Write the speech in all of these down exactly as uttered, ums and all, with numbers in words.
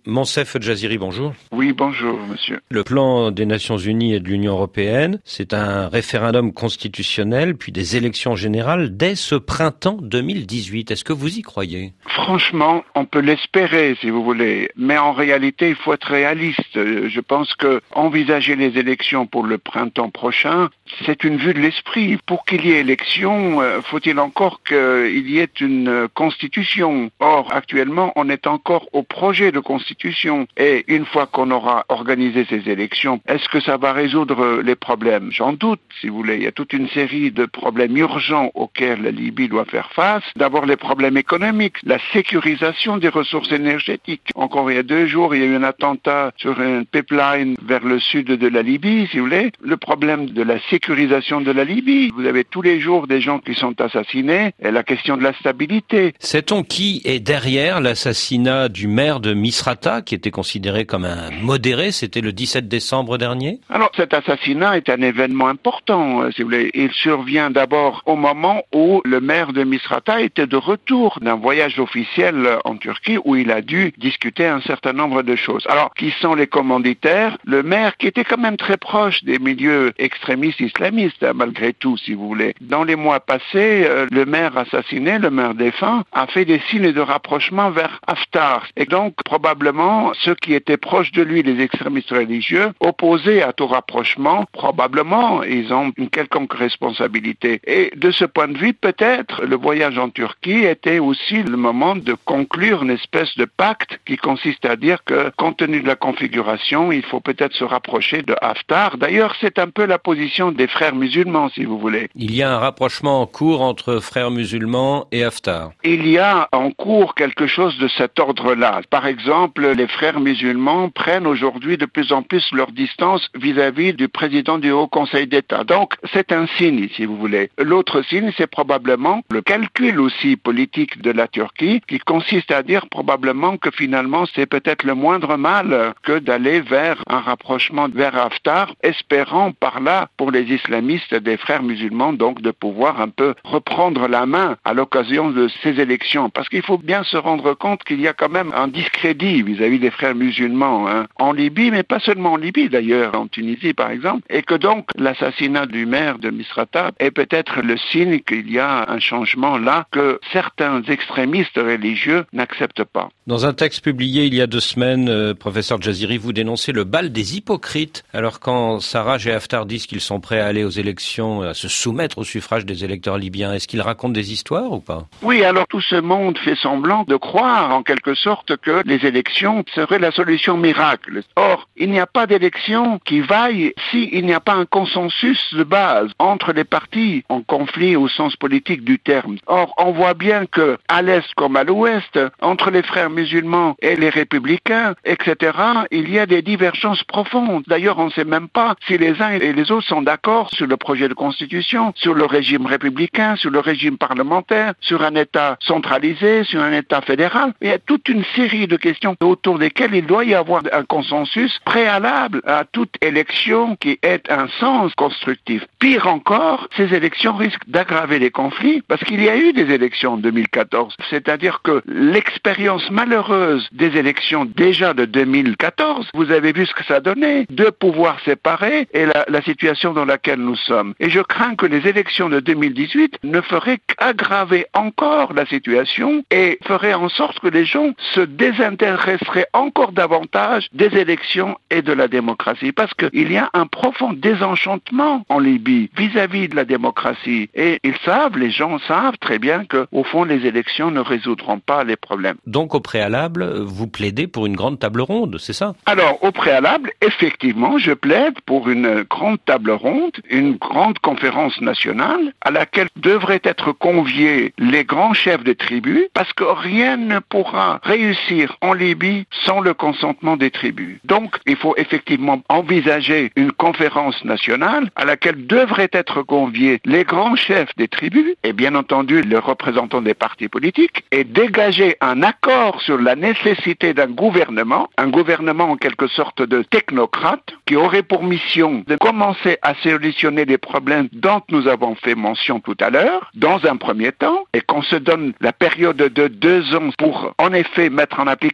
Moncef Jaziri, bonjour. Oui, bonjour, monsieur. Le plan des Nations Unies et de l'Union Européenne, c'est un référendum constitutionnel, puis des élections générales dès ce printemps deux mille dix-huit. Est-ce que vous y croyez? Franchement, on peut l'espérer, si vous voulez. Mais en réalité, il faut être réaliste. Je pense que envisager les élections pour le printemps prochain, c'est une vue de l'esprit. Pour qu'il y ait élection, faut-il encore qu'il y ait une constitution. Or, actuellement, on est encore au projet de constitution. Et une fois qu'on aura organisé ces élections, est-ce que ça va résoudre les problèmes? J'en doute, si vous voulez. Il y a toute une série de problèmes urgents auxquels la Libye doit faire face. D'abord, les problèmes économiques, la sécurisation des ressources énergétiques. Encore il y a deux jours, il y a eu un attentat sur un pipeline vers le sud de la Libye, si vous voulez. Le problème de la sécurisation de la Libye. Vous avez tous les jours des gens qui sont assassinés. Et la question de la stabilité. Sait-on qui est derrière l'assassinat du maire de Misrata, qui était considéré comme un modéré? C'était le dix-sept décembre dernier. Alors, cet assassinat est un événement important, si vous voulez. Il survient d'abord au moment où le maire de Misrata était de retour d'un voyage officiel en Turquie où il a dû discuter un certain nombre de choses. Alors, qui sont les commanditaires? Le maire qui était quand même très proche des milieux extrémistes islamistes, hein, malgré tout, si vous voulez. Dans les mois passés, euh, le maire assassiné, le maire défunt, a fait des signes de rapprochement vers Haftar. Et donc, probablement, ceux qui étaient proches de lui, les extrémistes religieux, opposés à tout rapprochement, probablement, ils ont une quelconque responsabilité. Et de ce point de vue, peut-être, le voyage en Turquie était aussi le moment de conclure une espèce de pacte qui consiste à dire que, compte tenu de la configuration, il faut peut-être se rapprocher de Haftar. D'ailleurs, c'est un peu la position des frères musulmans, si vous voulez. Il y a un rapprochement en cours entre frères musulmans et Haftar. Il y a en cours quelque chose de cet ordre-là. Par exemple, les frères musulmans prennent aujourd'hui de plus en plus leur distance vis-à-vis du président du Haut Conseil d'État. Donc, c'est un signe, si vous voulez. L'autre signe, c'est probablement le calcul aussi politique de la Turquie, qui consiste à dire probablement que finalement, c'est peut-être le moindre mal que d'aller vers un rapprochement vers Haftar, espérant par là, pour les islamistes des frères musulmans, donc de pouvoir un peu reprendre la main à l'occasion de ces élections. Parce qu'il faut bien se rendre compte qu'il y a quand même un discrédit vis-à-vis des frères musulmans, hein, en Libye, mais pas seulement en Libye d'ailleurs, en Tunisie par exemple, et que donc l'assassinat du maire de Misrata est peut-être le signe qu'il y a un changement là que certains extrémistes religieux n'acceptent pas. Dans un texte publié il y a deux semaines, euh, professeur Jaziri, vous dénoncez le bal des hypocrites. Alors quand Sarraj et Haftar disent qu'ils sont prêts à aller aux élections, à se soumettre au suffrage des électeurs libyens, est-ce qu'ils racontent des histoires ou pas? Oui, alors tout ce monde fait semblant de croire en quelque sorte que les élections serait la solution miracle. Or, il n'y a pas d'élection qui vaille s'il n'y a pas un consensus de base entre les partis en conflit au sens politique du terme. Or, on voit bien que, à l'est comme à l'ouest, entre les frères musulmans et les républicains, et cetera, il y a des divergences profondes. D'ailleurs, on ne sait même pas si les uns et les autres sont d'accord sur le projet de constitution, sur le régime républicain, sur le régime parlementaire, sur un État centralisé, sur un État fédéral. Il y a toute une série de questions autour desquelles il doit y avoir un consensus préalable à toute élection qui ait un sens constructif. Pire encore, ces élections risquent d'aggraver les conflits parce qu'il y a eu des élections en deux mille quatorze. C'est-à-dire que l'expérience malheureuse des élections déjà de deux mille quatorze, vous avez vu ce que ça donnait, deux pouvoirs séparés et la, la situation dans laquelle nous sommes. Et je crains que les élections de deux mille dix-huit ne feraient qu'aggraver encore la situation et feraient en sorte que les gens se désintéresseraient encore davantage des élections et de la démocratie. Parce qu'il y a un profond désenchantement en Libye vis-à-vis de la démocratie. Et ils savent, les gens savent très bien qu'au fond, les élections ne résoudront pas les problèmes. Donc, au préalable, vous plaidez pour une grande table ronde, c'est ça? Alors, au préalable, effectivement, je plaide pour une grande table ronde, une grande conférence nationale à laquelle devraient être conviés les grands chefs de tribus, parce que rien ne pourra réussir en Libye sans le consentement des tribus. Donc, il faut effectivement envisager une conférence nationale à laquelle devraient être conviés les grands chefs des tribus et bien entendu les représentants des partis politiques et dégager un accord sur la nécessité d'un gouvernement, un gouvernement en quelque sorte de technocrate qui aurait pour mission de commencer à solutionner les problèmes dont nous avons fait mention tout à l'heure, dans un premier temps, et qu'on se donne la période de deux ans pour en effet mettre en application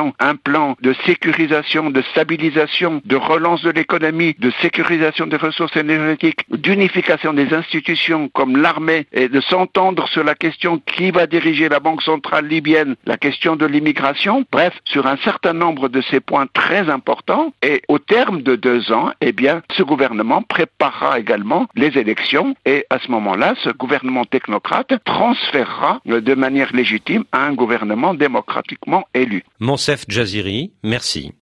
également un plan de sécurisation, de stabilisation, de relance de l'économie, de sécurisation des ressources énergétiques, d'unification des institutions comme l'armée et de s'entendre sur la question qui va diriger la Banque centrale libyenne, la question de l'immigration, bref, sur un certain nombre de ces points très importants. Et au terme de deux ans, eh bien, ce gouvernement préparera également les élections et à ce moment-là, ce gouvernement technocrate transférera de manière légitime à un gouvernement démocratiquement élu. Moncef Jaziri, merci.